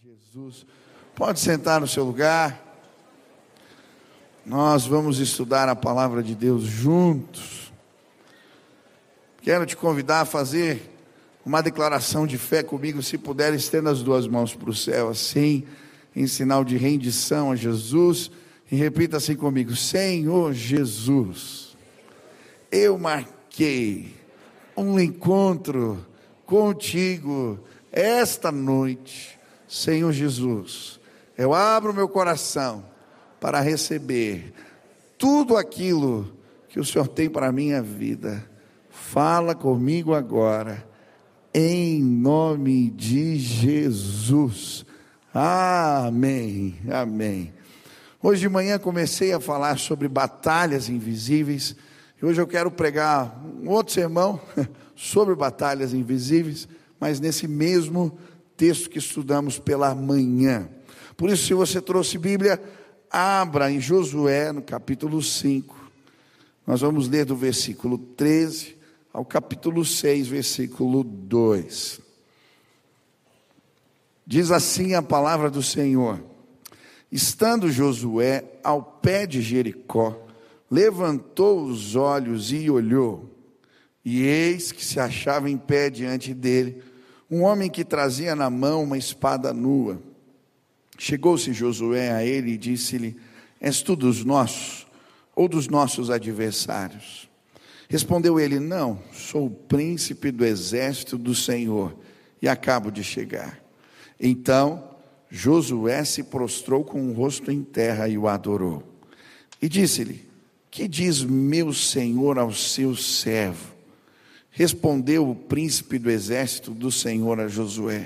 Jesus, pode sentar no seu lugar. Nós vamos estudar a palavra de Deus juntos. Quero te convidar a fazer uma declaração de fé comigo. Se puder, estenda as duas mãos para o céu, assim, em sinal de rendição a Jesus, e repita assim comigo: Senhor Jesus, eu marquei um encontro contigo esta noite. Senhor Jesus, eu abro meu coração para receber tudo aquilo que o Senhor tem para a minha vida. Fala comigo agora, em nome de Jesus. Amém, amém. Hoje de manhã comecei a falar sobre batalhas invisíveis. E hoje eu quero pregar um outro sermão sobre batalhas invisíveis, mas nesse mesmo texto que estudamos pela manhã. Por isso, se você trouxe Bíblia, abra em Josué, no capítulo 5. Nós vamos ler do versículo 13 ao capítulo 6, versículo 2. Diz assim a palavra do Senhor: Estando Josué ao pé de Jericó, levantou os olhos e olhou, e eis que se achava em pé diante dele um homem que trazia na mão uma espada nua. Chegou-se Josué a ele e disse-lhe: És tu dos nossos ou dos nossos adversários? Respondeu ele: Não, sou o príncipe do exército do Senhor e acabo de chegar. Então Josué se prostrou com o rosto em terra e o adorou. E disse-lhe: Que diz meu senhor ao seu servo? Respondeu o príncipe do exército do Senhor a Josué: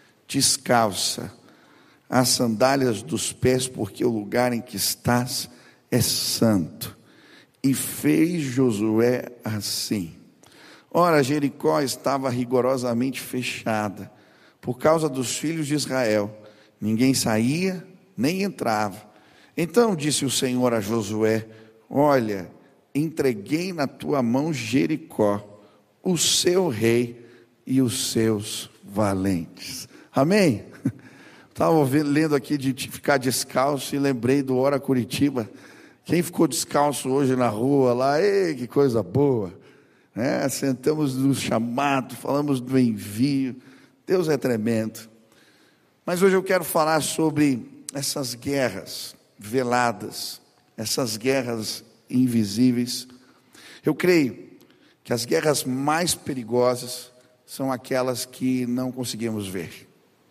Descalça as sandálias dos pés, porque o lugar em que estás é santo. E fez Josué assim. Ora, Jericó estava rigorosamente fechada por causa dos filhos de Israel. Ninguém saía nem entrava. Então disse o Senhor a Josué: Olha, entreguei na tua mão Jericó, o seu rei e os seus valentes. Amém? Estava lendo aqui de ficar descalço e lembrei do Hora Curitiba. Quem ficou descalço hoje na rua lá, ei, que coisa boa, né? Sentamos no chamado, falamos do envio. Deus é tremendo. Mas hoje eu quero falar sobre essas guerras veladas, essas guerras invisíveis. Eu creio que as guerras mais perigosas são aquelas que não conseguimos ver.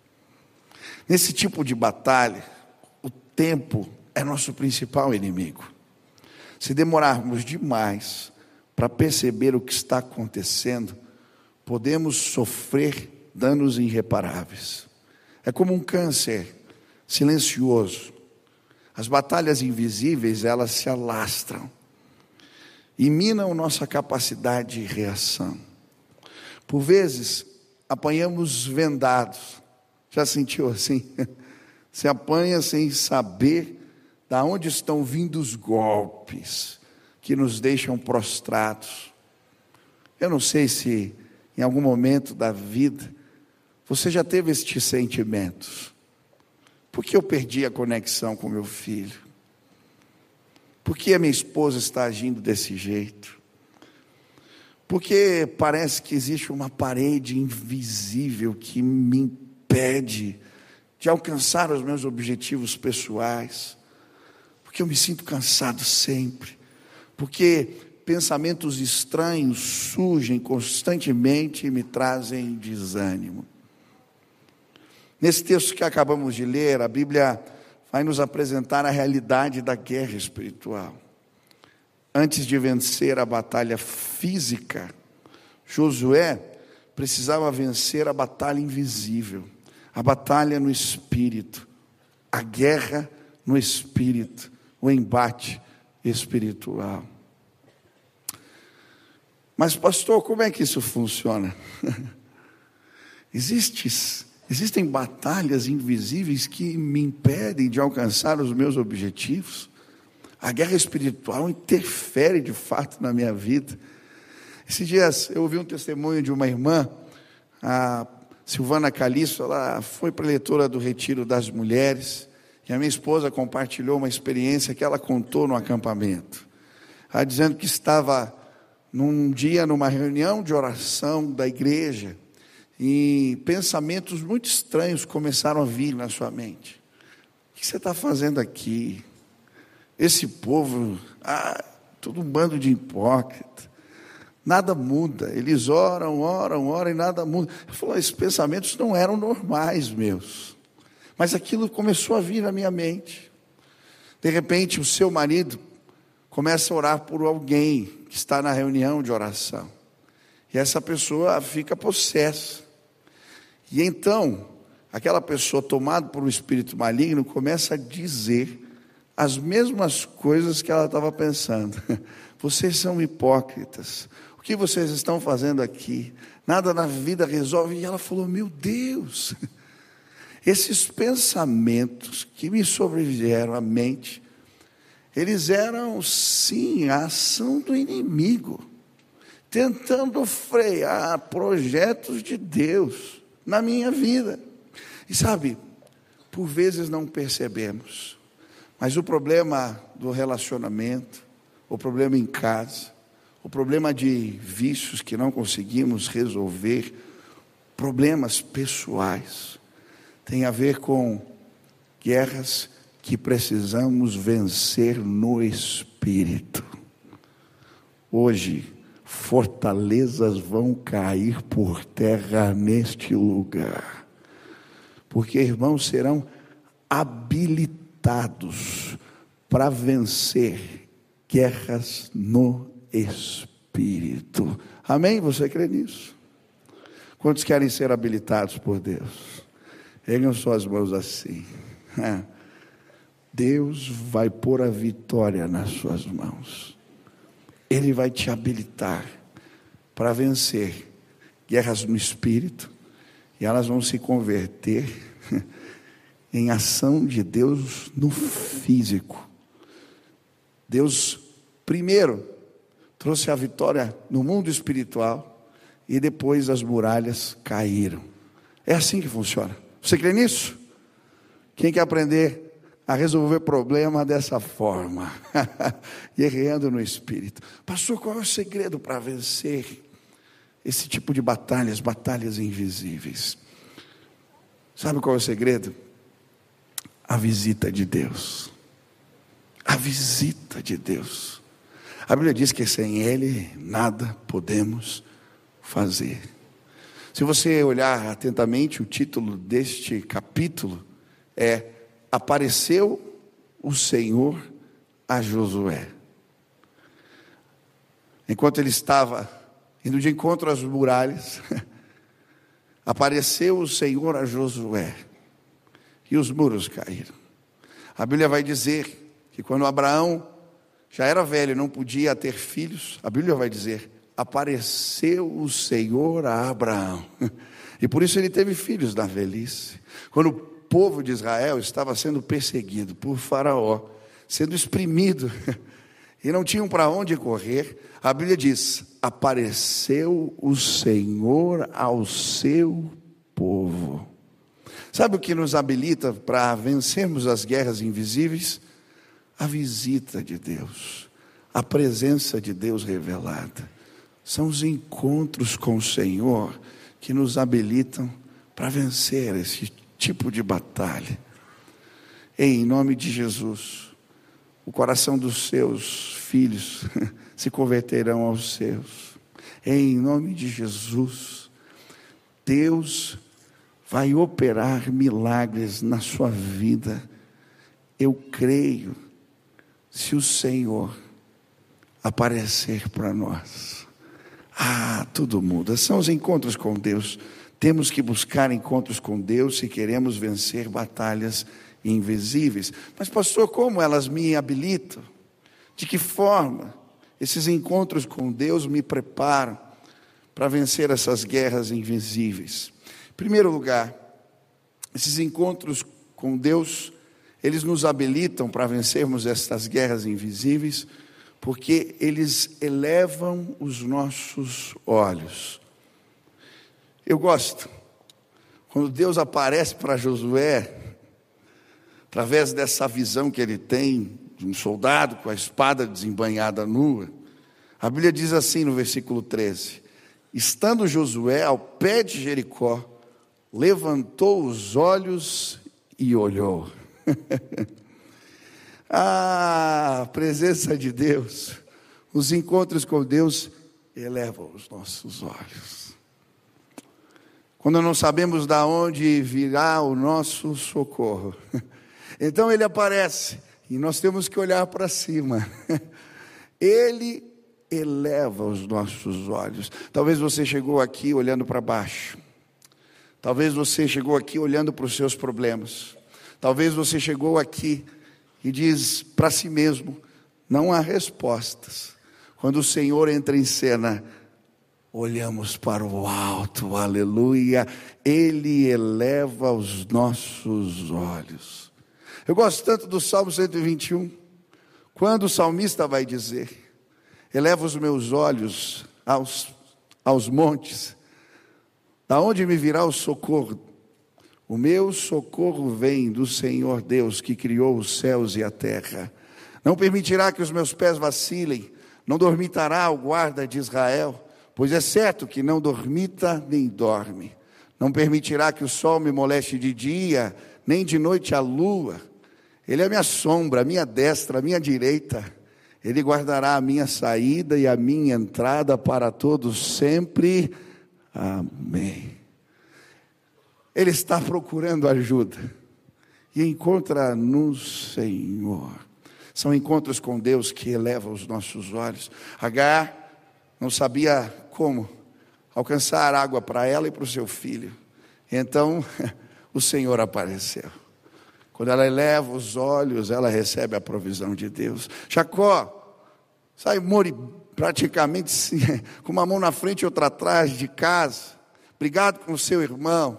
Nesse tipo de batalha, o tempo é nosso principal inimigo. Se demorarmos demais para perceber o que está acontecendo, podemos sofrer danos irreparáveis. É como um câncer silencioso. As batalhas invisíveis, elas se alastram e minam nossa capacidade de reação. Por vezes, apanhamos vendados. Já sentiu assim? Se apanha sem saber de onde estão vindo os golpes que nos deixam prostrados. Eu não sei se em algum momento da vida você já teve estes sentimentos. Por que eu perdi a conexão com meu filho? Por que a minha esposa está agindo desse jeito? Porque parece que existe uma parede invisível que me impede de alcançar os meus objetivos pessoais. Porque eu me sinto cansado sempre. Porque pensamentos estranhos surgem constantemente e me trazem desânimo. Nesse texto que acabamos de ler, a Bíblia vai nos apresentar a realidade da guerra espiritual. Antes de vencer a batalha física, Josué precisava vencer a batalha invisível, a batalha no espírito, a guerra no espírito, o embate espiritual. Mas pastor, como é que isso funciona? Existem batalhas invisíveis que me impedem de alcançar os meus objetivos. A guerra espiritual interfere de fato na minha vida. Esses dias eu ouvi um testemunho de uma irmã, Silvana Caliço, ela foi preletora do Retiro das Mulheres, e a minha esposa compartilhou uma experiência que ela contou no acampamento. Ela dizendo que estava num dia, numa reunião de oração da igreja, e pensamentos muito estranhos começaram a vir na sua mente. O que você está fazendo aqui? Esse povo, todo um bando de hipócritas. Nada muda, eles oram e nada muda. Ele falou, esses pensamentos não eram normais meus. Mas aquilo começou a vir na minha mente. De repente, o seu marido começa a orar por alguém que está na reunião de oração. E essa pessoa fica possessa. E então, aquela pessoa tomada por um espírito maligno começa a dizer as mesmas coisas que ela estava pensando. Vocês são hipócritas. O que vocês estão fazendo aqui? Nada na vida resolve. E ela falou, meu Deus, esses pensamentos que me sobrevieram à mente, eles eram sim a ação do inimigo, tentando frear projetos de Deus na minha vida. E sabe, por vezes não percebemos, mas o problema do relacionamento, o problema em casa, o problema de vícios que não conseguimos resolver, problemas pessoais, tem a ver com guerras que precisamos vencer no Espírito. Hoje, fortalezas vão cair por terra neste lugar, porque irmãos serão habilitados para vencer guerras no Espírito. Amém? Você crê nisso? Quantos querem ser habilitados por Deus? Ergam suas mãos assim. Deus vai pôr a vitória nas suas mãos. Ele vai te habilitar para vencer guerras no Espírito, e elas vão se converter em ação de Deus no físico. Deus primeiro trouxe a vitória no mundo espiritual, e depois as muralhas caíram. É assim que funciona. Você crê nisso? Quem quer aprender a resolver problema dessa forma? Guerreando no Espírito. Pastor, qual é o segredo para vencer esse tipo de batalhas, batalhas invisíveis? Sabe qual é o segredo? A visita de Deus. A visita de Deus. A Bíblia diz que sem Ele nada podemos fazer. Se você olhar atentamente, o título deste capítulo é Apareceu o Senhor a Josué. Enquanto ele estava indo de encontro às muralhas, apareceu o Senhor a Josué, e os muros caíram. A Bíblia vai dizer que quando Abraão já era velho e não podia ter filhos, a Bíblia vai dizer, apareceu o Senhor a Abraão, e por isso ele teve filhos na velhice. Quando o povo de Israel estava sendo perseguido por Faraó, sendo exprimido, e não tinham para onde correr, a Bíblia diz, apareceu o Senhor ao seu povo. Sabe o que nos habilita para vencermos as guerras invisíveis? A visita de Deus, a presença de Deus revelada. São os encontros com o Senhor que nos habilitam para vencer esse tipo de batalha. Em nome de Jesus, o coração dos seus filhos se converterão aos seus. Em nome de Jesus, Deus vai operar milagres na sua vida. Eu creio, se o Senhor aparecer para nós, tudo muda. São os encontros com Deus. Temos que buscar encontros com Deus se queremos vencer batalhas invisíveis. Mas pastor, como elas me habilitam? De que forma esses encontros com Deus me preparam para vencer essas guerras invisíveis? Em primeiro lugar, esses encontros com Deus, eles nos habilitam para vencermos estas guerras invisíveis, porque eles elevam os nossos olhos. Eu gosto Quando Deus aparece para Josué, através dessa visão que ele tem, de um soldado com a espada desembainhada nua, a Bíblia diz assim no versículo 13: estando Josué ao pé de Jericó, levantou os olhos e olhou. A presença de Deus, os encontros com Deus elevam os nossos olhos. Quando não sabemos de onde virá o nosso socorro, então Ele aparece e nós temos que olhar para cima. Ele eleva os nossos olhos. Talvez você chegou aqui olhando para baixo. Talvez você chegou aqui olhando para os seus problemas. Talvez você chegou aqui e diz para si mesmo: não há respostas. Quando o Senhor entra em cena, olhamos para o alto, aleluia. Ele eleva os nossos olhos. Eu gosto tanto do Salmo 121, quando o salmista vai dizer: eleva os meus olhos aos montes, da onde me virá o socorro? O meu socorro vem do Senhor Deus, que criou os céus e a terra. Não permitirá que os meus pés vacilem, não dormitará o guarda de Israel, pois é certo que não dormita nem dorme. Não permitirá que o sol me moleste de dia, nem de noite a lua. Ele é a minha sombra, a minha destra, a minha direita. Ele guardará a minha saída e a minha entrada para todos sempre. Amém. Ele está procurando ajuda e encontra no Senhor. São encontros com Deus que elevam os nossos olhos. Agar não sabia como alcançar água para ela e para o seu filho. Então o Senhor apareceu. Quando ela eleva os olhos, ela recebe a provisão de Deus. Jacó sai praticamente com uma mão na frente e outra atrás de casa, brigado com o seu irmão.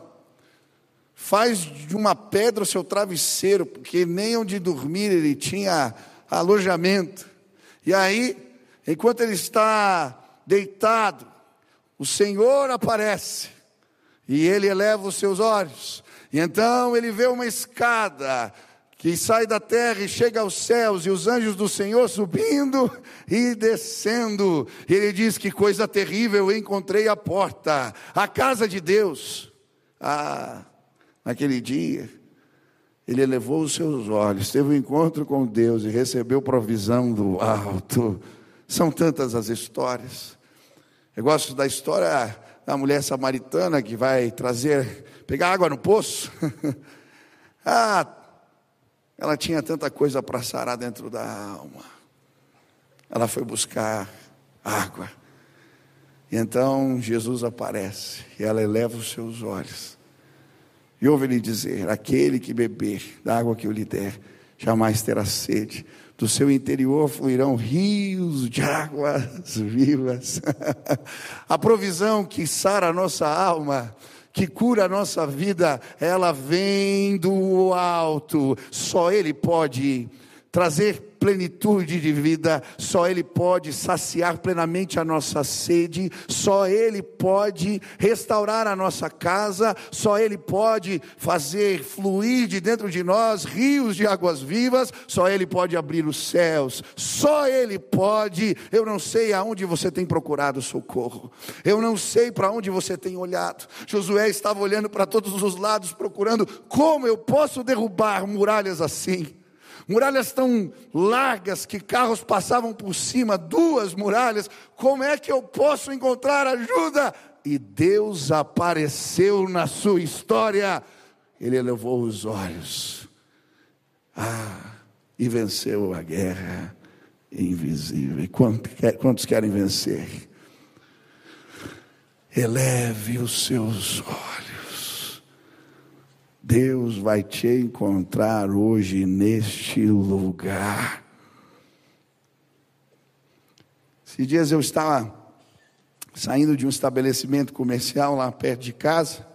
Faz de uma pedra o seu travesseiro, porque nem onde dormir ele tinha alojamento. E aí, enquanto ele está deitado, o Senhor aparece e ele eleva os seus olhos. E então ele vê uma escada que sai da terra e chega aos céus, e os anjos do Senhor subindo e descendo. E ele diz: que coisa terrível, eu encontrei a porta, a casa de Deus. Naquele dia, ele elevou os seus olhos, teve um encontro com Deus e recebeu provisão do alto. São tantas as histórias. Eu gosto da história da mulher samaritana que vai pegar água no poço. Ela tinha tanta coisa para sarar dentro da alma. Ela foi buscar água. E então Jesus aparece e ela eleva os seus olhos. E ouve ele dizer: aquele que beber da água que eu lhe der, jamais terá sede. Do seu interior fluirão rios de águas vivas. A provisão que sara a nossa alma, que cura a nossa vida, ela vem do alto. Só Ele pode trazer plenitude de vida, só Ele pode saciar plenamente a nossa sede, só Ele pode restaurar a nossa casa, só Ele pode fazer fluir de dentro de nós rios de águas vivas, só Ele pode abrir os céus, só Ele pode. Eu não sei aonde você tem procurado socorro, eu não sei para onde você tem olhado. Josué estava olhando para todos os lados, procurando como eu posso derrubar muralhas assim. Muralhas tão largas que carros passavam por cima, 2 muralhas, como é que eu posso encontrar ajuda? E Deus apareceu na sua história. Ele elevou os olhos e venceu a guerra invisível. Quantos querem vencer? Eleve os seus olhos. Deus vai te encontrar hoje neste lugar. Esses dias eu estava saindo de um estabelecimento comercial lá perto de casa,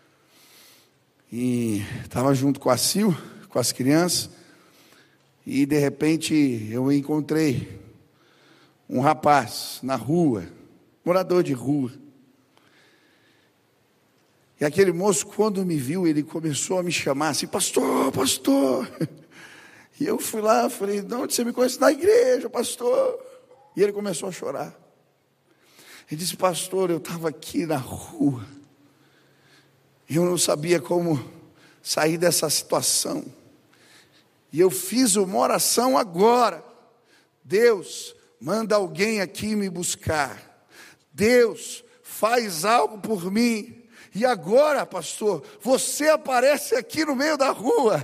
e estava junto com a Sil, com as crianças, e de repente eu encontrei um rapaz na rua, morador de rua. E aquele moço, quando me viu, ele começou a me chamar assim: pastor, pastor. E eu fui lá, falei: de onde você me conhece? Na igreja, pastor. E ele começou a chorar. Ele disse: pastor, eu estava aqui na rua, e eu não sabia como sair dessa situação, e eu fiz uma oração agora: Deus, manda alguém aqui me buscar, Deus, faz algo por mim. E agora, pastor, você aparece aqui no meio da rua.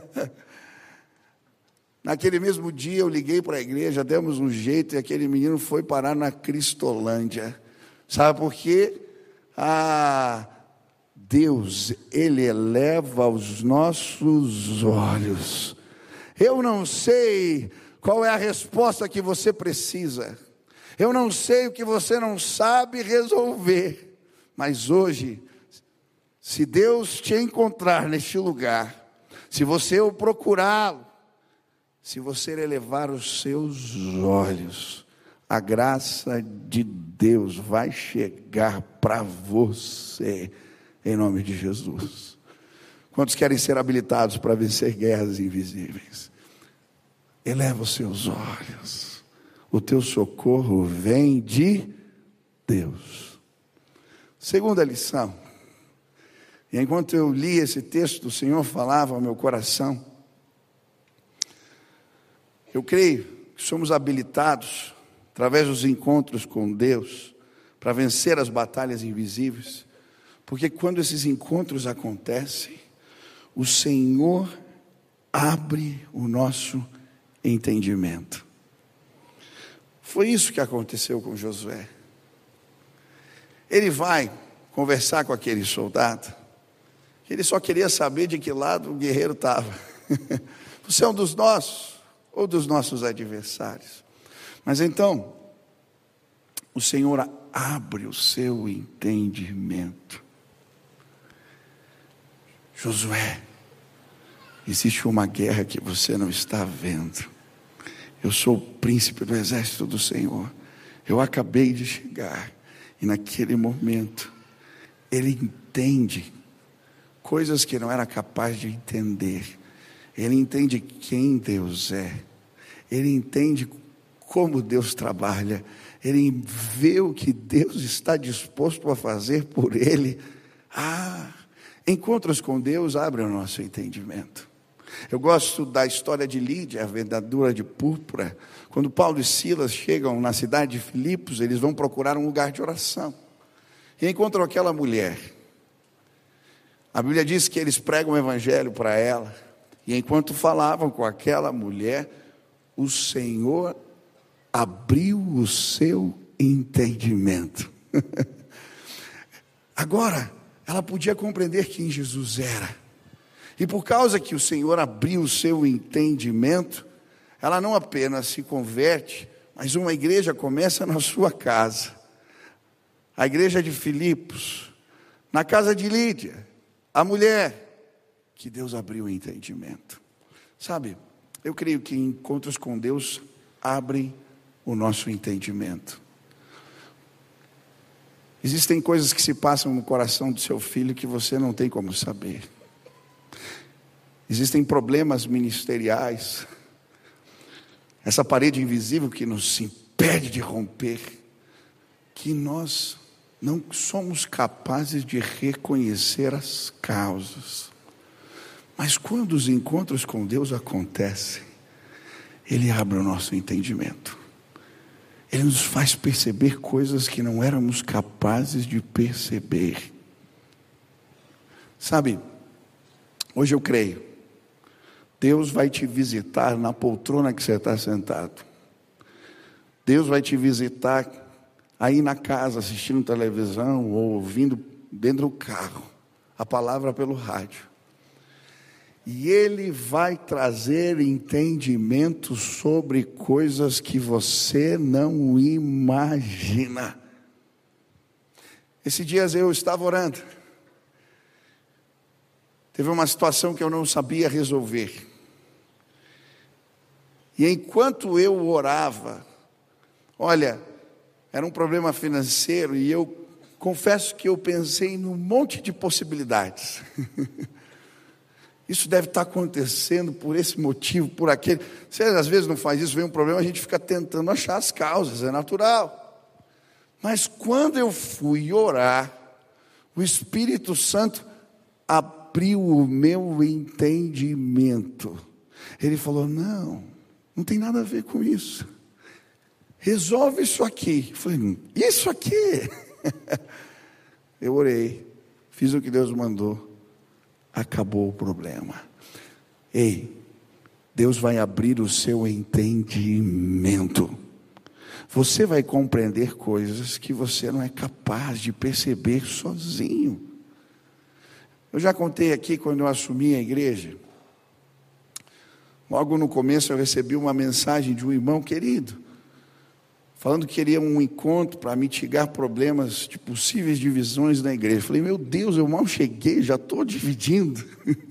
Naquele mesmo dia eu liguei para a igreja, demos um jeito, e aquele menino foi parar na Cristolândia. Sabe por quê? Deus, Ele eleva os nossos olhos. Eu não sei qual é a resposta que você precisa, eu não sei o que você não sabe resolver, mas hoje, se Deus te encontrar neste lugar, se você o procurá-lo, se você elevar os seus olhos, a graça de Deus vai chegar para você, em nome de Jesus. Quantos querem ser habilitados para vencer guerras invisíveis? Eleva os seus olhos, o teu socorro vem de Deus. Segunda lição, e enquanto eu li esse texto, o Senhor falava ao meu coração. Eu creio que somos habilitados, através dos encontros com Deus, para vencer as batalhas invisíveis, porque quando esses encontros acontecem, o Senhor abre o nosso entendimento. Foi isso que aconteceu com Josué. Ele vai conversar com aquele soldado, ele só queria saber de que lado o guerreiro estava. Você é um dos nossos ou dos nossos adversários? Mas então, o Senhor abre o seu entendimento. Josué, existe uma guerra que você não está vendo. Eu sou o príncipe do exército do Senhor. Eu acabei de chegar. E naquele momento, ele entende coisas que não era capaz de entender. Ele entende quem Deus é. Ele entende como Deus trabalha. Ele vê o que Deus está disposto a fazer por ele. Encontros com Deus abrem o nosso entendimento. Eu gosto da história de Lídia, a vendedora de púrpura. Quando Paulo e Silas chegam na cidade de Filipos, eles vão procurar um lugar de oração. E encontram aquela mulher. A Bíblia diz que eles pregam o evangelho para ela. E enquanto falavam com aquela mulher, o Senhor abriu o seu entendimento. Agora, ela podia compreender quem Jesus era. E por causa que o Senhor abriu o seu entendimento, ela não apenas se converte, mas uma igreja começa na sua casa. A igreja de Filipos, na casa de Lídia, a mulher que Deus abriu o entendimento. Sabe, eu creio que encontros com Deus abrem o nosso entendimento. Existem coisas que se passam no coração do seu filho que você não tem como saber. Existem problemas ministeriais, essa parede invisível que nos impede de romper, que nós não somos capazes de reconhecer as causas. Mas quando os encontros com Deus acontecem, Ele abre o nosso entendimento. Ele nos faz perceber coisas que não éramos capazes de perceber. Sabe, hoje eu creio, Deus vai te visitar na poltrona que você está sentado. Deus vai te visitar aí na casa, assistindo televisão ou ouvindo dentro do carro a palavra pelo rádio. E Ele vai trazer entendimento sobre coisas que você não imagina. Esses dias eu estava orando. Teve uma situação que eu não sabia resolver. E enquanto eu orava, olha, era um problema financeiro e eu confesso que eu pensei num monte de possibilidades. Isso deve estar acontecendo por esse motivo, por aquele. Você às vezes não faz isso, vem um problema, a gente fica tentando achar as causas, é natural. Mas quando eu fui orar, o Espírito Santo abriu o meu entendimento. Ele falou: não tem nada a ver com isso. Resolve isso aqui. Eu falei: isso aqui? Eu orei, fiz o que Deus mandou, acabou o problema. Ei, Deus vai abrir o seu entendimento. Você vai compreender coisas que você não é capaz de perceber sozinho. Eu já contei aqui, quando eu assumi a igreja, logo no começo eu recebi uma mensagem de um irmão querido, falando que queria um encontro para mitigar problemas de possíveis divisões na igreja. Eu falei: meu Deus, eu mal cheguei, já estou dividindo.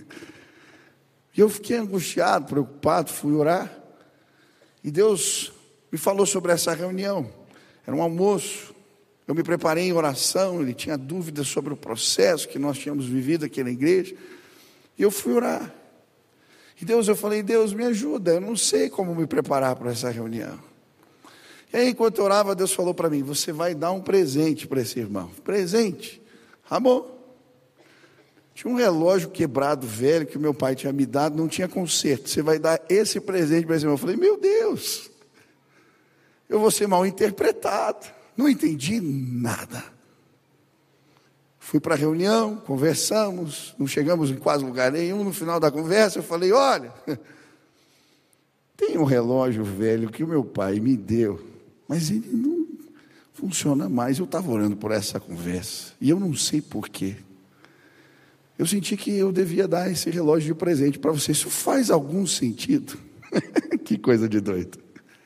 E eu fiquei angustiado, preocupado, fui orar. E Deus me falou sobre essa reunião. Era um almoço. Eu me preparei em oração, ele tinha dúvidas sobre o processo que nós tínhamos vivido aqui na igreja. E eu fui orar. E eu falei: Deus, me ajuda, eu não sei como me preparar para essa reunião. E aí, enquanto eu orava, Deus falou para mim: você vai dar um presente para esse irmão. Presente? Amor. Tinha um relógio quebrado, velho, que o meu pai tinha me dado, não tinha conserto. Você vai dar esse presente para esse irmão. Eu falei: meu Deus, eu vou ser mal interpretado. Não entendi nada. Fui para a reunião, conversamos, não chegamos em quase lugar nenhum. No final da conversa eu falei: olha, tem um relógio velho que o meu pai me deu, mas ele não funciona mais. Eu estava orando por essa conversa e eu não sei porquê. Eu senti que eu devia dar esse relógio de presente para você. Isso faz algum sentido? Que coisa de doido.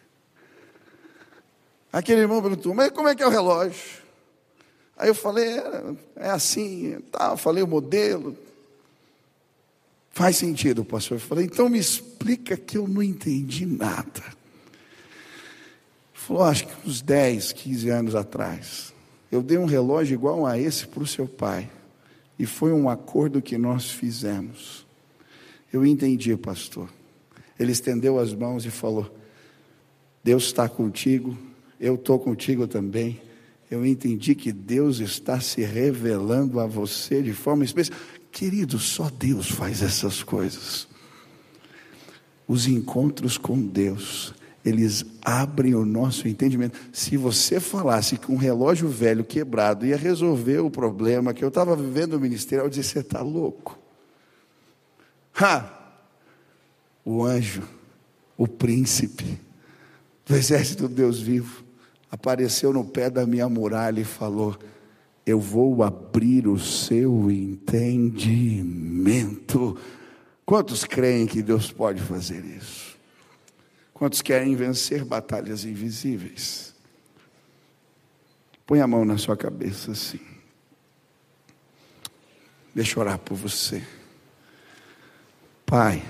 Aquele irmão perguntou: mas como é que é o relógio? Aí eu falei: é assim, tá, falei o modelo. Faz sentido, pastor. Eu falei: então me explica, que eu não entendi nada. Ele falou: acho que uns 10, 15 anos atrás, eu dei um relógio igual a esse para o seu pai. E foi um acordo que nós fizemos. Eu entendi, pastor. Ele estendeu as mãos e falou: Deus está contigo, eu estou contigo também. Eu entendi que Deus está se revelando a você de forma especial. Querido, só Deus faz essas coisas. Os encontros com Deus, eles abrem o nosso entendimento. Se você falasse que um relógio velho quebrado ia resolver o problema que eu estava vivendo no ministério, eu dizia: você está louco. O anjo, o príncipe do exército do Deus vivo, apareceu no pé da minha muralha e falou: eu vou abrir o seu entendimento. Quantos creem que Deus pode fazer isso? Quantos querem vencer batalhas invisíveis? Põe a mão na sua cabeça assim. Deixa eu orar por você. Pai,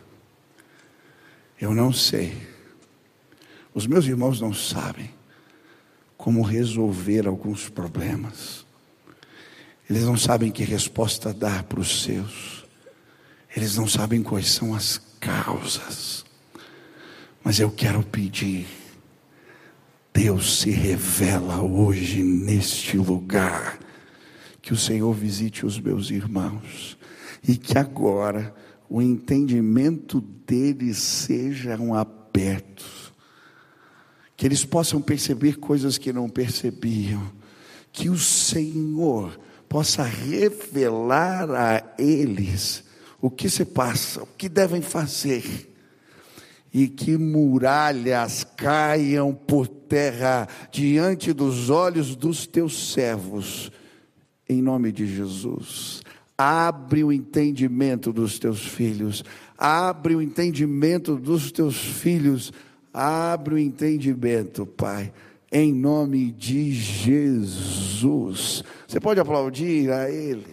eu não sei, os meus irmãos não sabem como resolver alguns problemas. Eles não sabem que resposta dar para os seus. Eles não sabem quais são as causas. Mas eu quero pedir: Deus se revela hoje neste lugar. Que o Senhor visite os meus irmãos. E que agora o entendimento deles sejam abertos. Que eles possam perceber coisas que não percebiam. Que o Senhor possa revelar a eles o que se passa, o que devem fazer. E que muralhas caiam por terra diante dos olhos dos teus servos. Em nome de Jesus. Abre o entendimento dos teus filhos. Abre o entendimento dos teus filhos. Abre o entendimento, Pai, em nome de Jesus. Você pode aplaudir a Ele?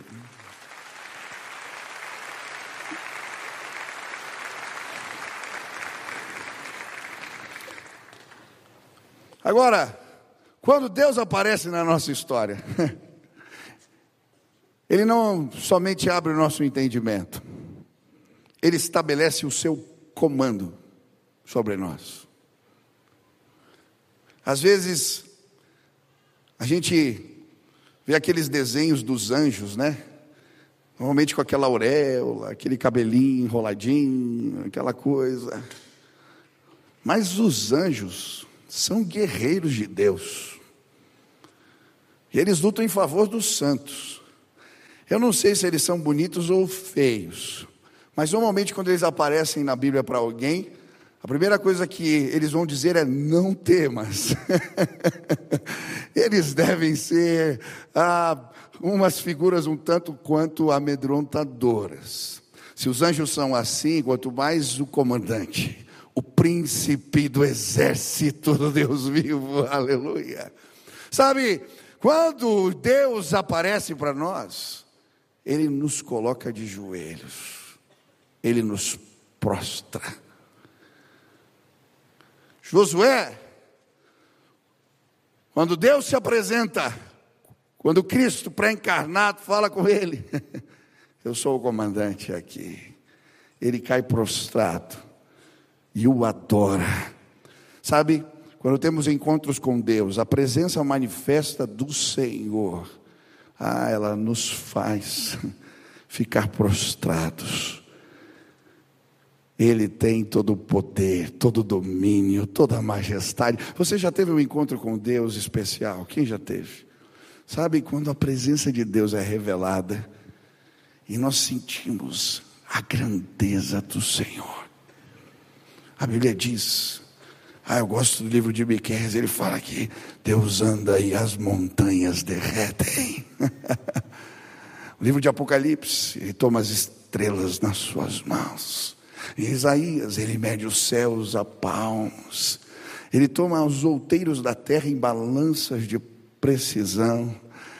Agora, quando Deus aparece na nossa história, Ele não somente abre o nosso entendimento, Ele estabelece o seu comando sobre nós. Às vezes, a gente vê aqueles desenhos dos anjos, né? Normalmente com aquela auréola, aquele cabelinho enroladinho, aquela coisa. Mas os anjos são guerreiros de Deus. E eles lutam em favor dos santos. Eu não sei se eles são bonitos ou feios, mas normalmente quando eles aparecem na Bíblia para alguém, a primeira coisa que eles vão dizer é: não temas. Eles devem ser umas figuras um tanto quanto amedrontadoras. Se os anjos são assim, quanto mais o comandante, o príncipe do exército do Deus vivo, aleluia. Sabe, quando Deus aparece para nós, Ele nos coloca de joelhos, Ele nos prostra. Josué, quando Deus se apresenta, quando Cristo pré-encarnado fala com ele, eu sou o comandante aqui, ele cai prostrado e o adora. Sabe, quando temos encontros com Deus, a presença manifesta do Senhor, ela nos faz ficar prostrados. Ele tem todo o poder, todo o domínio, toda a majestade. Você já teve um encontro com Deus especial? Quem já teve? Sabe, quando a presença de Deus é revelada e nós sentimos a grandeza do Senhor. A Bíblia diz, eu gosto do livro de Miqueias, ele fala que Deus anda e as montanhas derretem. O livro de Apocalipse, ele toma as estrelas nas suas mãos. Em Isaías, ele mede os céus a palmos. Ele toma os outeiros da terra em balanças de precisão.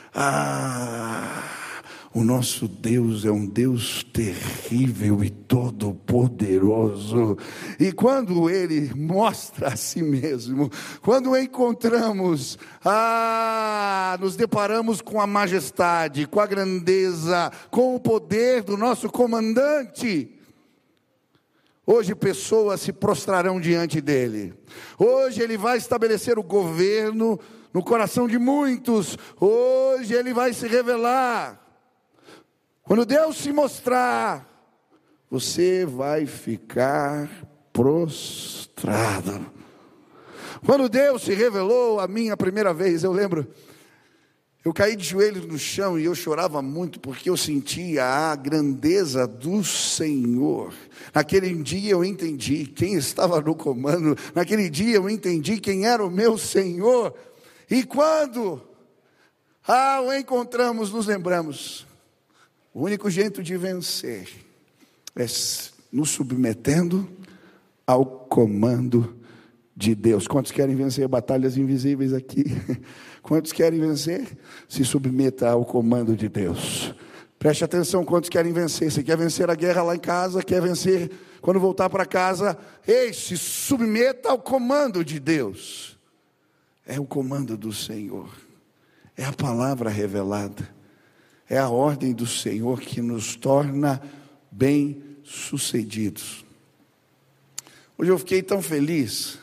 O nosso Deus é um Deus terrível e todo-poderoso. E quando Ele mostra a si mesmo, quando o encontramos, nos deparamos com a majestade, com a grandeza, com o poder do nosso comandante. Hoje pessoas se prostrarão diante dele. Hoje ele vai estabelecer o governo no coração de muitos. Hoje ele vai se revelar. Quando Deus se mostrar, você vai ficar prostrado. Quando Deus se revelou a mim a primeira vez, eu lembro, eu caí de joelhos no chão e eu chorava muito porque eu sentia a grandeza do Senhor. Naquele dia eu entendi quem estava no comando. Naquele dia eu entendi quem era o meu Senhor. E quando o encontramos, nos lembramos. O único jeito de vencer é nos submetendo ao comando de Deus. Quantos querem vencer batalhas invisíveis aqui? Quantos querem vencer? Se submeta ao comando de Deus. Preste atenção, quantos querem vencer? Você quer vencer a guerra lá em casa? Quer vencer quando voltar para casa? Se submeta ao comando de Deus. É o comando do Senhor. É a palavra revelada. É a ordem do Senhor que nos torna bem-sucedidos. Hoje eu fiquei tão feliz,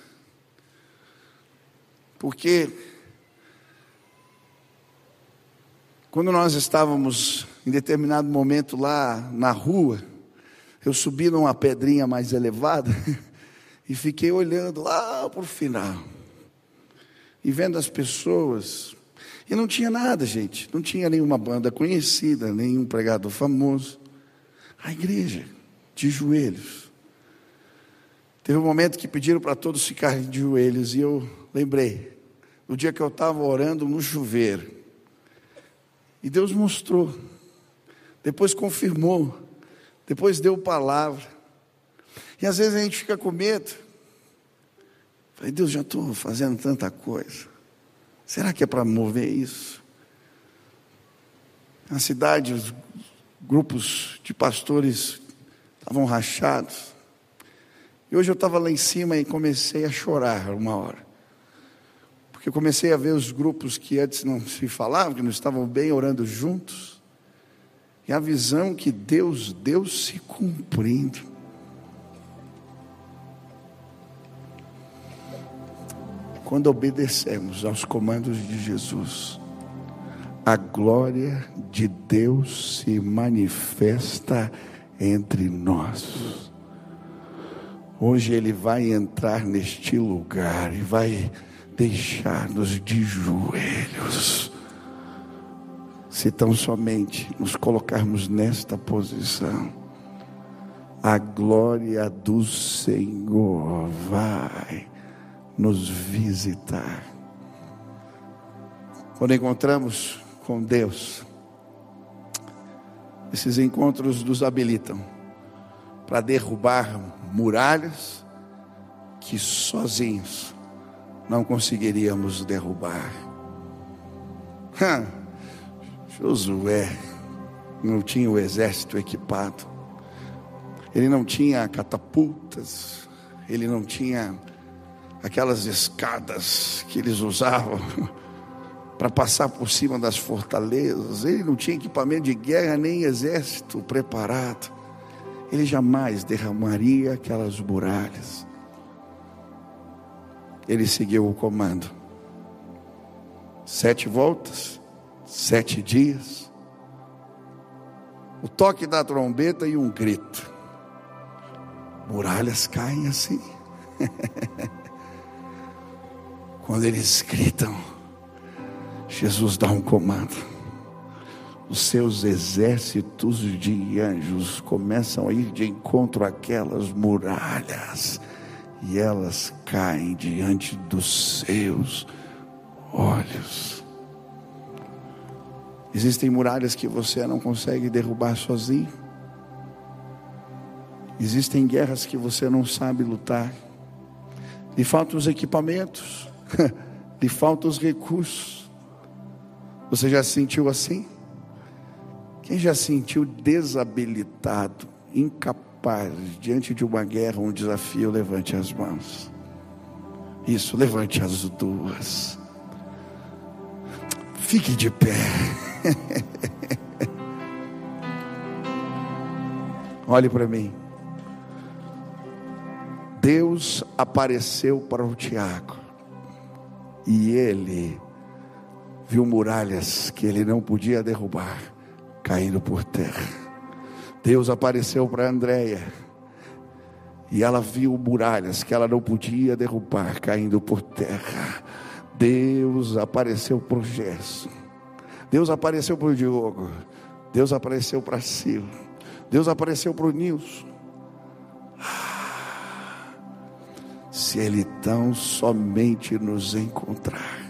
porque quando nós estávamos em determinado momento lá na rua, eu subi numa pedrinha mais elevada e fiquei olhando lá para o final e vendo as pessoas. E não tinha nada, gente, não tinha nenhuma banda conhecida, nenhum pregador famoso. A igreja de joelhos. Teve um momento que pediram para todos ficarem de joelhos e eu lembrei, no dia que eu estava orando no chuveiro, e Deus mostrou, depois confirmou, depois deu palavra. E às vezes a gente fica com medo. Falei, Deus, já estou fazendo tanta coisa. Será que é para mover isso? Na cidade, os grupos de pastores estavam rachados. E hoje eu estava lá em cima e comecei a chorar uma hora. Porque eu comecei a ver os grupos que antes não se falavam, que não estavam bem, orando juntos. E a visão que Deus deu se cumprindo. Quando obedecemos aos comandos de Jesus, a glória de Deus se manifesta entre nós. Hoje Ele vai entrar neste lugar e vai deixar-nos de joelhos, se tão somente nos colocarmos nesta posição. A glória do Senhor vai nos visitar. Quando encontramos com Deus, esses encontros nos habilitam para derrubar muralhas que sozinhos não conseguiríamos derrubar. Josué não tinha o exército equipado, ele não tinha catapultas, ele não tinha aquelas escadas que eles usavam para passar por cima das fortalezas. Ele não tinha equipamento de guerra nem exército preparado. Ele jamais derramaria aquelas muralhas. Ele seguiu o comando. 7 voltas, 7 dias, o toque da trombeta e um grito. Muralhas caem assim. Quando eles gritam, Jesus dá um comando. Os seus exércitos de anjos começam a ir de encontro àquelas muralhas, e elas caem diante dos seus olhos. Existem muralhas que você não consegue derrubar sozinho. Existem guerras que você não sabe lutar. Lhe faltam os equipamentos, lhe faltam os recursos. Você já se sentiu assim? Quem já se sentiu desabilitado, incapaz diante de uma guerra, um desafio, levante as mãos. Isso, levante as duas. Fique de pé. Olhe para mim. Deus apareceu para o Tiago, e ele viu muralhas que ele não podia derrubar caindo por terra. Deus apareceu para Andréia, e ela viu muralhas que ela não podia derrubar caindo por terra. Deus apareceu para o Gerson, Deus apareceu para o Diogo, Deus apareceu para Silvio, Deus apareceu para o Nilson. Se Ele tão somente nos encontrar,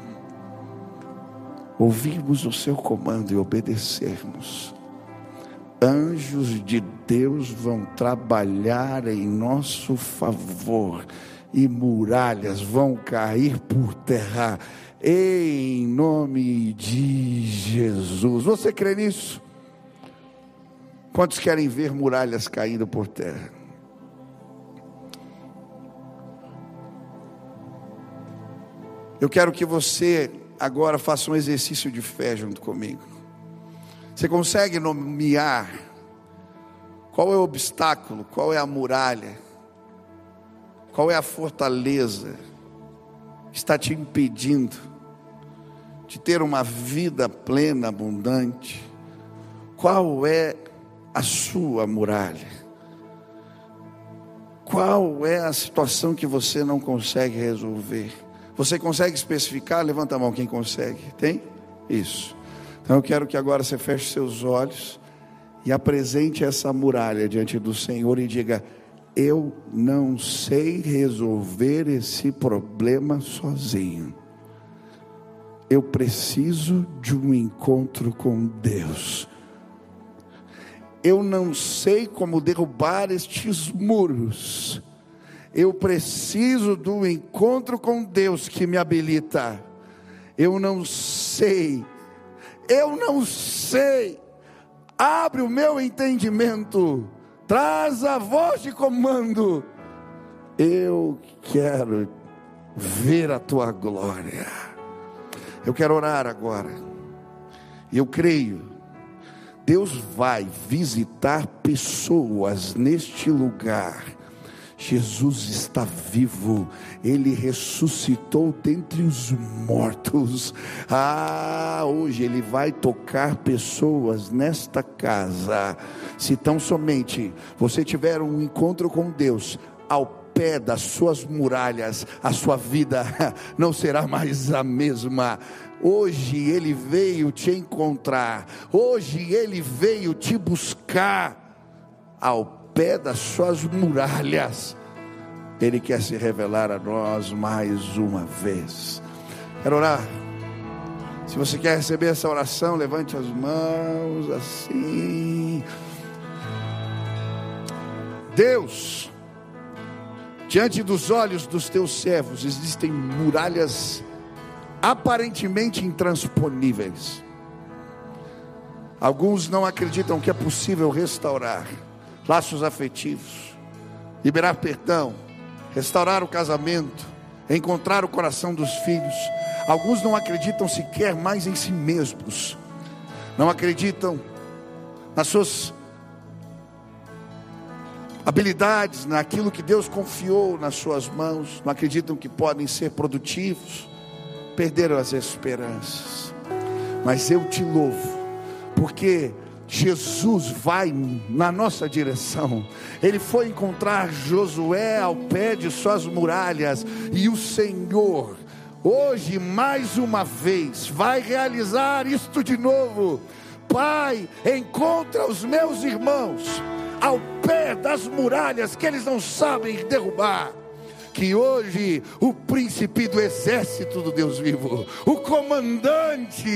ouvirmos o seu comando e obedecermos, anjos de Deus vão trabalhar em nosso favor, e muralhas vão cair por terra, em nome de Jesus. Você crê nisso? Quantos querem ver muralhas caindo por terra? Eu quero que você agora faça um exercício de fé junto comigo. Você consegue nomear qual é o obstáculo, qual é a muralha, qual é a fortaleza que está te impedindo de ter uma vida plena, abundante? Qual é a sua muralha? Qual é a situação que você não consegue resolver? Você consegue especificar? Levanta a mão quem consegue. Tem? Isso. Então eu quero que agora você feche seus olhos e apresente essa muralha diante do Senhor e diga: eu não sei resolver esse problema sozinho. Eu preciso de um encontro com Deus. Eu não sei como derrubar estes muros. Eu preciso do encontro com Deus que me habilita. Eu não sei. Abre o meu entendimento. Traz a voz de comando. Eu quero ver a tua glória. Eu quero orar agora. E eu creio, Deus vai visitar pessoas neste lugar. Jesus está vivo, Ele ressuscitou dentre os mortos. Hoje Ele vai tocar pessoas nesta casa. Se tão somente você tiver um encontro com Deus, ao pé das suas muralhas, a sua vida não será mais a mesma. Hoje Ele veio te encontrar, hoje Ele veio te buscar ao pé das suas muralhas. Ele quer se revelar a nós mais uma vez. Quero orar. Se você quer receber essa oração, levante as mãos assim. Deus, diante dos olhos dos teus servos existem muralhas aparentemente intransponíveis. Alguns não acreditam que é possível restaurar laços afetivos, liberar perdão, restaurar o casamento, encontrar o coração dos filhos. Alguns não acreditam sequer mais em si mesmos, não acreditam nas suas habilidades, naquilo que Deus confiou nas suas mãos, não acreditam que podem ser produtivos, perderam as esperanças. Mas eu te louvo, porque Jesus vai na nossa direção. Ele foi encontrar Josué ao pé de suas muralhas, e o Senhor hoje mais uma vez vai realizar isto de novo. Pai, encontra os meus irmãos ao pé das muralhas que eles não sabem derrubar. Que hoje o príncipe do exército do Deus vivo, o comandante,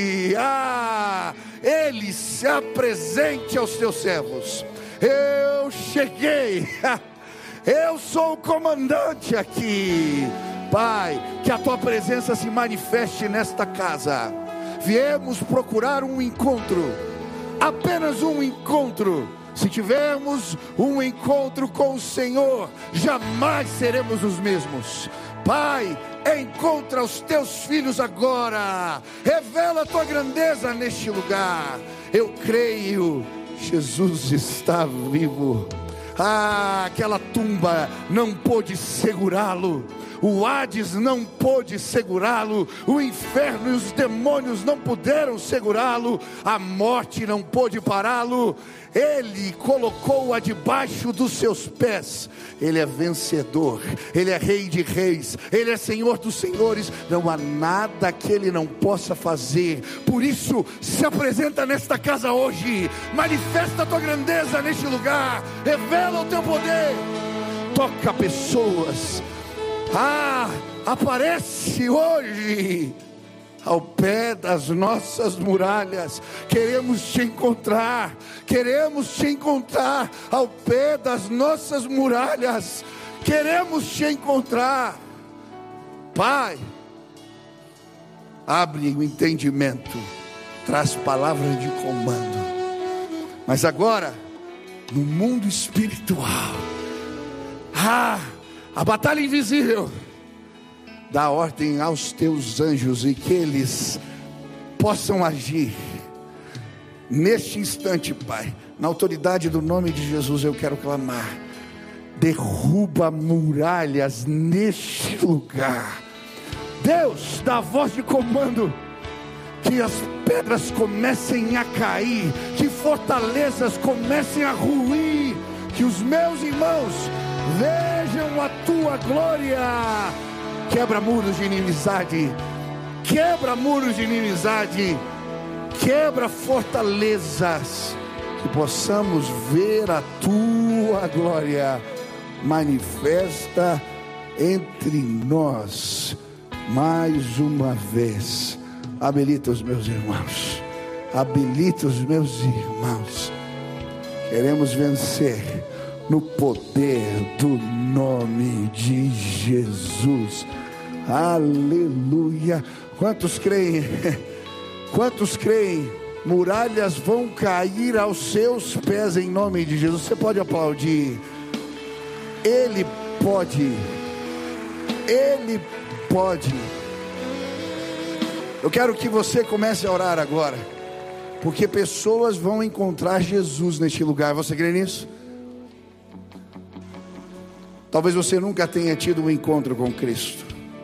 ele se apresente aos teus servos. Eu cheguei, eu sou o comandante aqui. Pai, que a tua presença se manifeste nesta casa. Viemos procurar um encontro, apenas um encontro. Se tivermos um encontro com o Senhor, jamais seremos os mesmos. Pai, encontra os teus filhos agora, revela a tua grandeza neste lugar. Eu creio, Jesus está vivo. Aquela tumba não pôde segurá-lo, o Hades não pôde segurá-lo, o inferno e os demônios não puderam segurá-lo, a morte não pôde pará-lo. Ele colocou-a debaixo dos seus pés. Ele é vencedor, Ele é Rei de reis, Ele é Senhor dos senhores. Não há nada que Ele não possa fazer. Por isso, se apresenta nesta casa hoje, manifesta a tua grandeza neste lugar, revela o teu poder, toca pessoas. Aparece hoje ao pé das nossas muralhas. Queremos te encontrar ao pé das nossas muralhas. Queremos te encontrar. Pai, abre o entendimento, traz palavras de comando. Mas agora, no mundo espiritual, a batalha invisível, dá ordem aos teus anjos e que eles possam agir neste instante, Pai. Na autoridade do nome de Jesus eu quero clamar: derruba muralhas neste lugar. Deus, dá voz de comando, que as pedras comecem a cair, que fortalezas comecem a ruir, que os meus irmãos vejam a tua glória. Quebra muros de inimizade, quebra muros de inimizade, quebra fortalezas, que possamos ver a tua glória manifesta entre nós mais uma vez. Habilita os meus irmãos, habilita os meus irmãos. Queremos vencer no poder do nome de Jesus. Aleluia. Quantos creem? Quantos creem? Muralhas vão cair aos seus pés em nome de Jesus. Você pode aplaudir. Ele pode. Ele pode. Eu quero que você comece a orar agora. porque pessoas vão encontrar Jesus neste lugar. Você crê nisso? Talvez você nunca tenha tido um encontro com Cristo.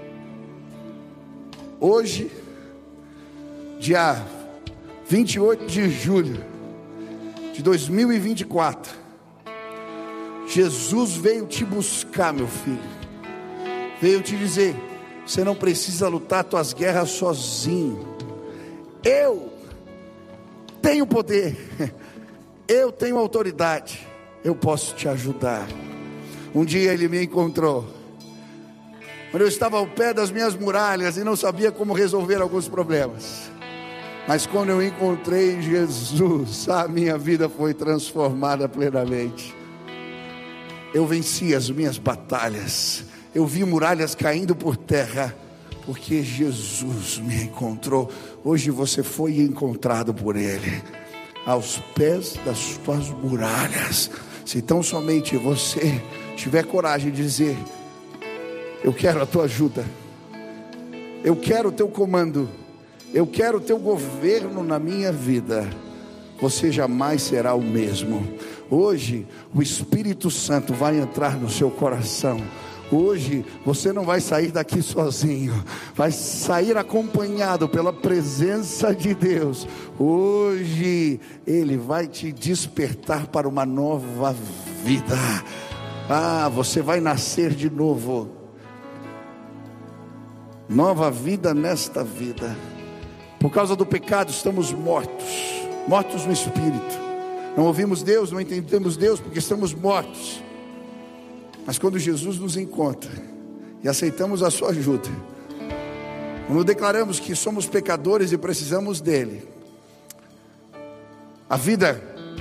Hoje, dia 28 de julho de 2024, Jesus veio te buscar, meu filho. Veio te dizer: você não precisa lutar tuas guerras sozinho. Eu tenho poder, eu tenho autoridade, eu posso te ajudar. Um dia ele me encontrou, quando eu estava ao pé das minhas muralhas e não sabia como resolver alguns problemas. Mas quando eu encontrei Jesus, a minha vida foi transformada plenamente. Eu venci as minhas batalhas, eu vi muralhas caindo por terra, porque Jesus me encontrou. Hoje você foi encontrado por Ele, aos pés das tuas muralhas. Se tão somente você tiver coragem de dizer: eu quero a tua ajuda, eu quero o teu comando, eu quero o teu governo na minha vida, você jamais será o mesmo. Hoje o Espírito Santo vai entrar no seu coração. Hoje você não vai sair daqui sozinho, vai sair acompanhado pela presença de Deus. Hoje Ele vai te despertar para uma nova vida. Você vai nascer de novo. Nova vida nesta vida. Por causa do pecado estamos mortos no Espírito. Não ouvimos Deus, não entendemos Deus porque estamos mortos. Mas quando Jesus nos encontra e aceitamos a sua ajuda, quando declaramos que somos pecadores e precisamos dele, a vida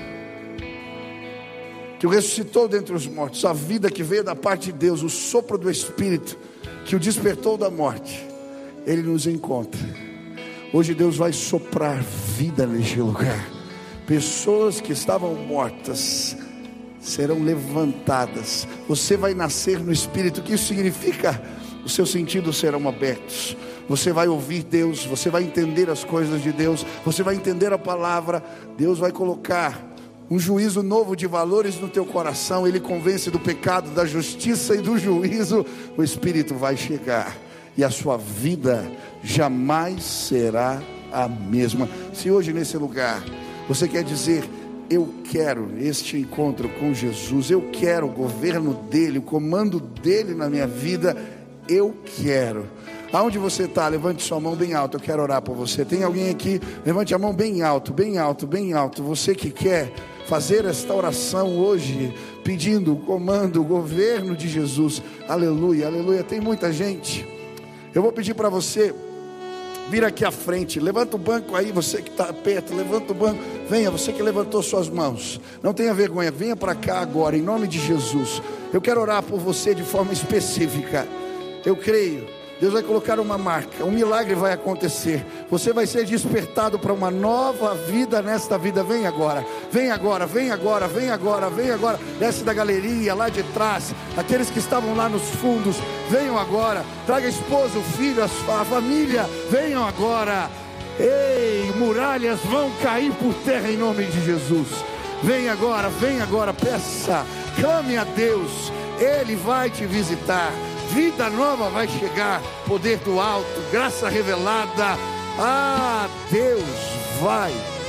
que o ressuscitou dentre os mortos, a vida que veio da parte de Deus, o sopro do Espírito que o despertou da morte, ele nos encontra. Hoje Deus vai soprar vida neste lugar. Pessoas que estavam mortas serão levantadas. Você vai nascer no Espírito. O que isso significa? Os seus sentidos serão abertos. Você vai ouvir Deus, você vai entender as coisas de Deus, você vai entender a palavra. Deus vai colocar um juízo novo de valores no teu coração. Ele convence do pecado, da justiça e do juízo. O Espírito vai chegar e a sua vida jamais será a mesma. Se hoje nesse lugar você quer dizer: eu quero este encontro com Jesus, eu quero o governo dele, o comando dele na minha vida, eu quero. Aonde você está, levante sua mão bem alto, eu quero orar por você. Tem alguém aqui? Levante a mão bem alto, bem alto, bem alto. Você que quer fazer esta oração hoje, pedindo o comando, o governo de Jesus. Aleluia, aleluia. Tem muita gente. Eu vou pedir para você vir aqui à frente. Levanta o banco aí, você que está perto, levanta o banco. Venha, você que levantou suas mãos, não tenha vergonha, venha para cá agora, em nome de Jesus. Eu quero orar por você de forma específica. Eu creio, Deus vai colocar uma marca, um milagre vai acontecer. Você vai ser despertado para uma nova vida nesta vida. Vem agora, vem agora, vem agora, vem agora, vem agora. Desce da galeria lá de trás, aqueles que estavam lá nos fundos, venham agora. Traga a esposa, o filho, a família, venham agora. Ei, muralhas vão cair por terra em nome de Jesus. Vem agora, peça, clame a Deus, Ele vai te visitar. Vida nova vai chegar, poder do alto, graça revelada. Deus vai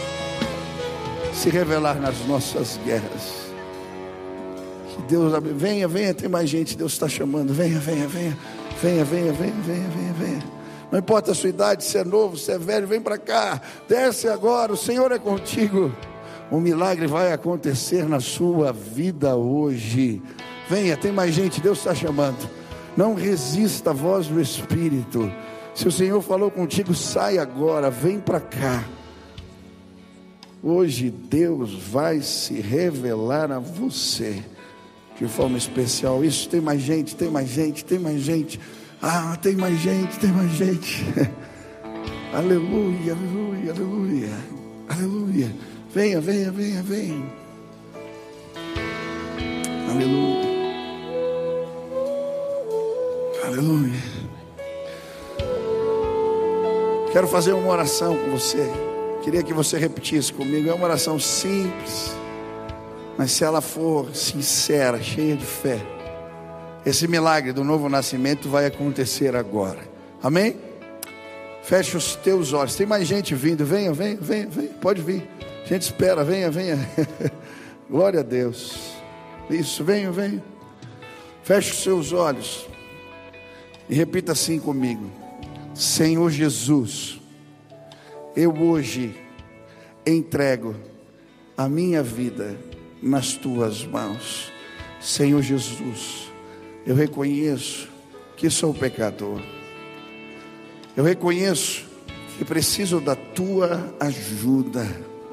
se revelar nas nossas guerras. Que Deus venha, tem mais gente, Deus está chamando. Venha. Não importa a sua idade, se é novo, se é velho, vem para cá, desce agora, o Senhor é contigo. Um milagre vai acontecer na sua vida hoje. Venha, tem mais gente, Deus está chamando. Não resista à voz do Espírito. Se o Senhor falou contigo, sai agora, vem para cá. Hoje Deus vai se revelar a você de forma especial. Isso, tem mais gente. Tem mais gente. Aleluia. Venha. Aleluia. Quero fazer uma oração com você. Queria que você repetisse comigo. É uma oração simples, mas se ela for sincera, cheia de fé, esse milagre do novo nascimento vai acontecer agora. Amém? Feche os teus olhos. Tem mais gente vindo. Venha. Pode vir. A gente espera. Venha. Glória a Deus. Isso, venha. Feche os seus olhos e repita assim comigo: Senhor Jesus, eu hoje entrego a minha vida nas tuas mãos. Senhor Jesus, eu reconheço que sou pecador. Eu reconheço que preciso da tua ajuda.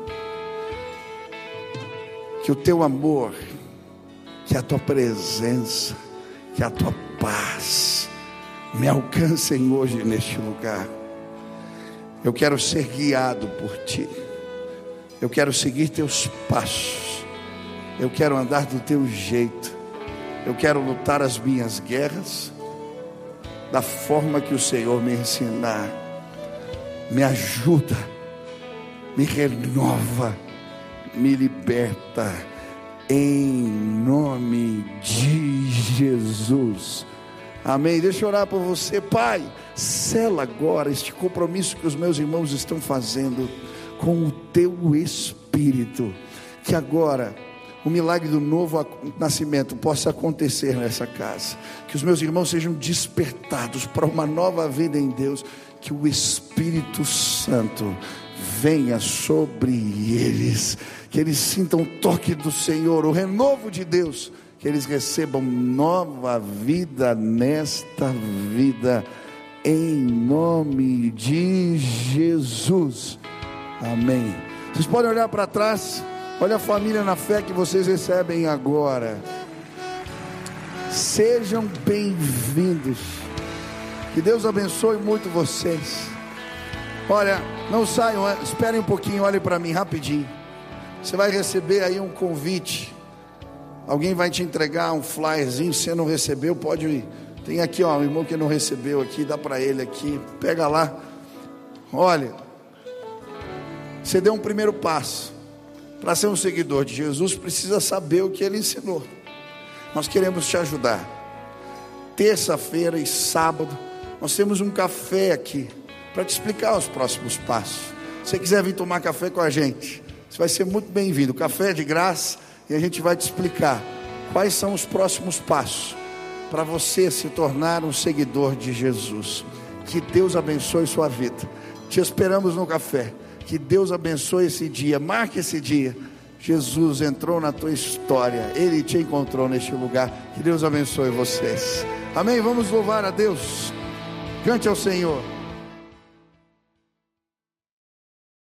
Que o teu amor, que a tua presença, que a tua paz me alcancem hoje neste lugar. Eu quero ser guiado por ti. Eu quero seguir teus passos. Eu quero andar do teu jeito. Eu quero lutar as minhas guerras da forma que o Senhor me ensinar. Me ajuda, me renova, me liberta, em nome de Jesus. Amém. Deixa eu orar por você. Pai, sela agora este compromisso que os meus irmãos estão fazendo com o teu Espírito, que agora o milagre do novo nascimento possa acontecer nessa casa, que os meus irmãos sejam despertados para uma nova vida em Deus, que o Espírito Santo venha sobre eles, que eles sintam o toque do Senhor, o renovo de Deus, que eles recebam nova vida nesta vida, em nome de Jesus. Amém. Vocês podem olhar para trás. Olha a família na fé que vocês recebem agora. Sejam bem-vindos. Que Deus abençoe muito vocês. Olha, não saiam, esperem um pouquinho, olhem para mim rapidinho. Você vai receber aí um convite. Alguém vai te entregar um flyerzinho. Se você não recebeu, pode ir. Tem aqui, ó, um irmão que não recebeu aqui, dá para ele aqui. Pega lá. Olha, você deu um primeiro passo. Para ser um seguidor de Jesus, precisa saber o que Ele ensinou. Nós queremos te ajudar. Terça-feira e sábado, nós temos um café aqui, para te explicar os próximos passos. Se você quiser vir tomar café com a gente, você vai ser muito bem-vindo. O café é de graça, e a gente vai te explicar quais são os próximos passos, para você se tornar um seguidor de Jesus. Que Deus abençoe sua vida. Te esperamos no café. Que Deus abençoe esse dia. Marque esse dia. Jesus entrou na tua história. Ele te encontrou neste lugar. Que Deus abençoe vocês. Amém. Vamos louvar a Deus. Cante ao Senhor.